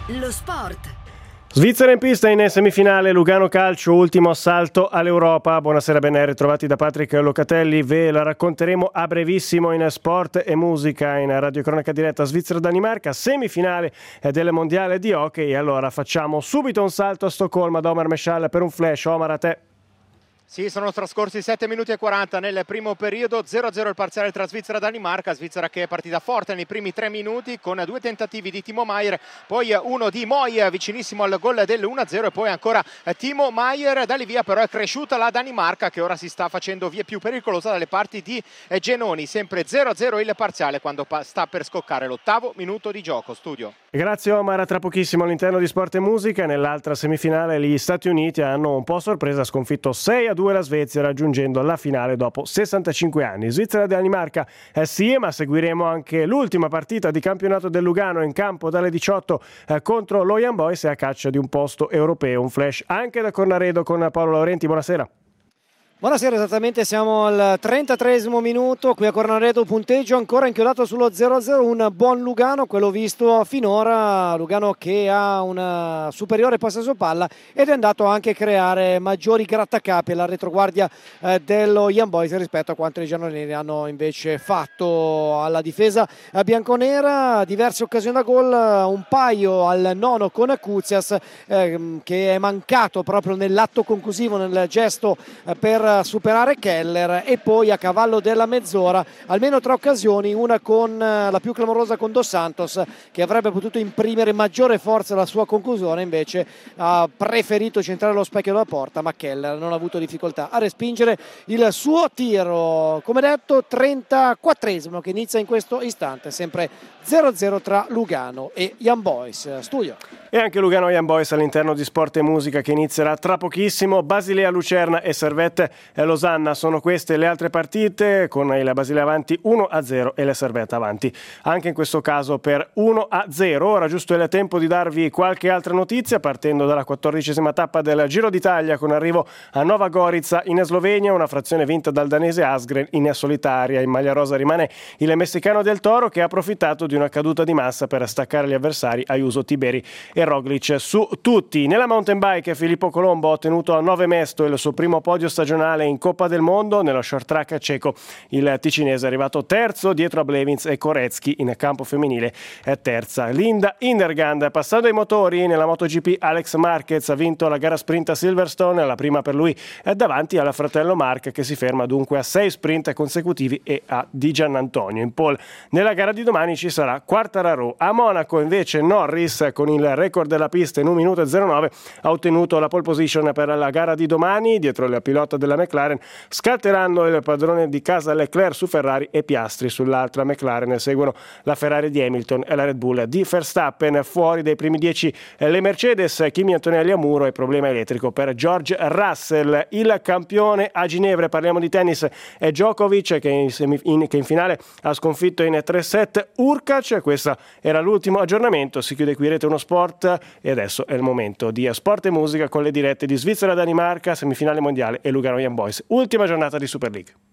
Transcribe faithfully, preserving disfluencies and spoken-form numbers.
Lo sport. Svizzera in pista in semifinale, Lugano Calcio, ultimo assalto all'Europa. Buonasera, ben ritrovati da Patrick Locatelli. Ve la racconteremo a brevissimo in sport e musica in radiocronaca diretta. Svizzera-Danimarca, semifinale del mondiale di hockey. Allora facciamo subito un salto a Stoccolma da Omar Meshal per un flash. Omar, a te. Sì, sono trascorsi sette minuti e quaranta nel primo periodo, zero a zero il parziale tra Svizzera e Danimarca. Svizzera che è partita forte nei primi tre minuti con due tentativi di Timo Maier, poi uno di Moi vicinissimo al gol dell'uno a zero e poi ancora Timo Maier. Da lì via però è cresciuta la Danimarca, che ora si sta facendo via più pericolosa dalle parti di Genoni. Sempre zero a zero il parziale quando sta per scoccare l'ottavo minuto di gioco. Studio. Grazie Omar, tra pochissimo all'interno di Sport e Musica. Nell'altra semifinale gli Stati Uniti hanno un po' a sorpresa sconfitto sei a due la Svezia, raggiungendo la finale dopo sessantacinque anni. Svizzera-Danimarca eh sì, ma seguiremo anche l'ultima partita di campionato del Lugano in campo dalle diciotto eh, contro lo Young Boys e a caccia di un posto europeo. Un flash anche da Cornaredo con Paolo Laurenti. Buonasera. Buonasera, esattamente siamo al trentatreesimo minuto, qui a Cornaredo punteggio ancora inchiodato sullo zero a zero, un buon Lugano, quello visto finora, Lugano che ha una superiore possesso palla ed è andato anche a creare maggiori grattacapi alla retroguardia eh, dello Young Boys rispetto a quanto i gialloneri hanno invece fatto alla difesa bianconera. Diverse occasioni da gol, un paio al nono con Kuzias eh, che è mancato proprio nell'atto conclusivo, nel gesto eh, per superare Keller, e poi a cavallo della mezz'ora almeno tre occasioni, una con la più clamorosa con Dos Santos che avrebbe potuto imprimere maggiore forza alla sua conclusione, invece ha preferito centrare lo specchio della porta, ma Keller non ha avuto difficoltà a respingere il suo tiro. Come detto, trentaquattresimo che inizia in questo istante, sempre zero a zero tra Lugano e Young Boys. Studio. E anche Lugano Young Boys all'interno di Sport e Musica, che inizierà tra pochissimo. Basilea Lucerna e Servette Losanna sono queste le altre partite, con il Basilea avanti uno a zero e le Servette avanti anche in questo caso per uno a zero. Ora giusto il tempo di darvi qualche altra notizia, partendo dalla quattordicesima tappa del Giro d'Italia con arrivo a Nova Gorica in Slovenia, una frazione vinta dal danese Asgren in solitaria. In maglia rosa rimane il messicano Del Toro, che ha approfittato di una caduta di massa per staccare gli avversari Ayuso, Tiberi e Roglic su tutti. Nella mountain bike Filippo Colombo ha ottenuto a nove Mesto il suo primo podio stagionale in Coppa del Mondo. Nello short track ceco il ticinese è arrivato terzo dietro a Blevins e Koretsky. In campo femminile è terza Linda Indergand. Passando ai motori, nella MotoGP Alex Marquez ha vinto la gara sprint a Silverstone, la prima per lui è davanti al fratello Marc, che si ferma dunque a sei sprint consecutivi, e a Di Giannantonio. In pole nella gara di domani ci sarà Quartararo. A Monaco invece Norris, con il record della pista in un minuto e zero nove, ha ottenuto la pole position per la gara di domani dietro il pilota della McLaren. Scatteranno il padrone di casa Leclerc su Ferrari e Piastri sull'altra McLaren. Seguono la Ferrari di Hamilton e la Red Bull di Verstappen. Fuori dai primi dieci le Mercedes, Kimi Antonelli a muro e problema elettrico per George Russell. Il campione a Ginevra, parliamo di tennis, è Djokovic, che in, semif- in, che in finale ha sconfitto in tre set Urkac. Questo era l'ultimo aggiornamento, si chiude qui Rete Uno Sport e adesso è il momento di Sport e Musica con le dirette di Svizzera-Danimarca, semifinale mondiale, e Lugano Young Boys, ultima giornata di Super League.